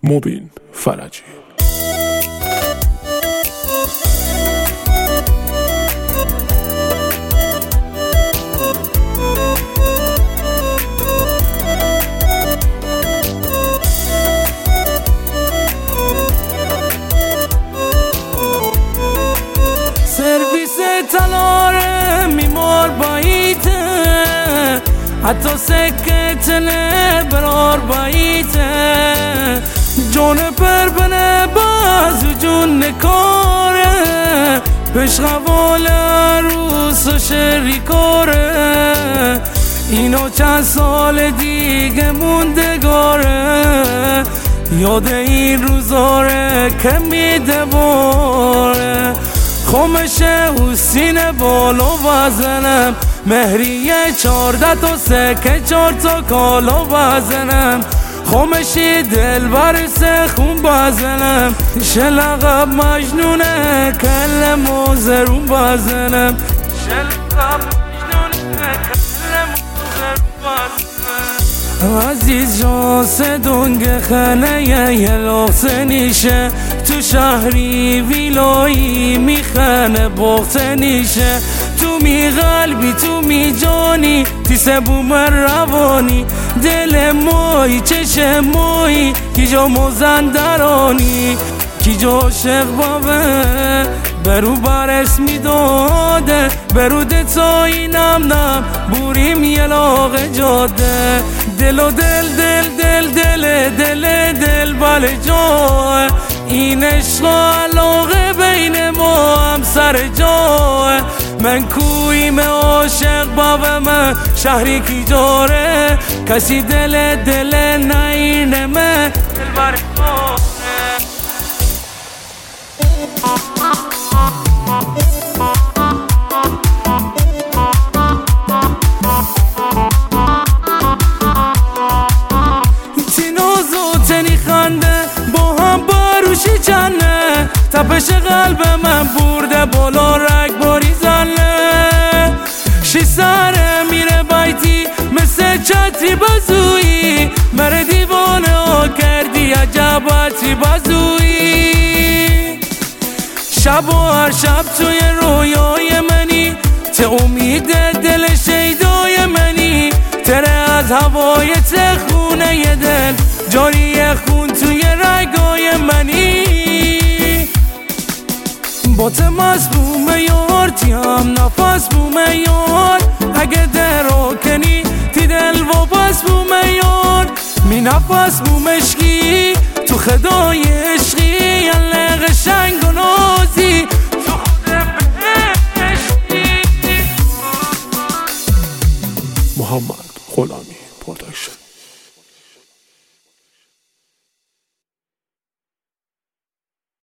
مبین فرجی. سرویس تلاره میمار باییته، حتی سکتنه برار باییته، جون پربنه بازو جون نکاره، پش قوال عروس و شری کاره، اینو چند سال دیگه موندگاره، یاد این روزاره که میده باره، خمشه و سینه بالو بزنم، مهریه 14 تا سکه 4 تا کالو بزنم، خمشی دل برسه خون بزنم، شلقب مجنونه کل موزرون بزنم، شلقب مجنونه کل موزرون بزنم. عزیز جان سدونگ خنه یه لغسه نیشه، تو شهری ویلایی میخنه بغسه نیشه، تو می قلبی تو می جانی تیسه بومر روانی، دل موی چشم موی کی جا مزندرانی، کی جا عاشق بابه برو برس میداده، برو تا اینم نم بوریم یه لاغ جاده، دل و دل دل دل دل دل دل بله جاه، این عشق علاقه بین ما هم سر جاه، من کویم عاشق بابا من شهری کی جاره، کسی دل دل نینمه دل بر تینوزو تنی خنده با هم باروشی چنه، تپش قلب من برده بالا رگ باری زنه، شی سره میره بایتی مثل چتری بازویی، مره دیوانه ها کردی عجباتی بازویی، شب و هر شب توی رویای منی، ته امید دل شیدای منی، تره از هوای تخونه ی دل جاری خون توی رگای منی، با ته مصبوم یار تیم نفس بوم یار، اگه درو کنی تی دل و بس بوم یار، می نفس بومشکی تو خدای عشقی، یله قشنگ و نازی تو خود بهشتی. محمد غلامی.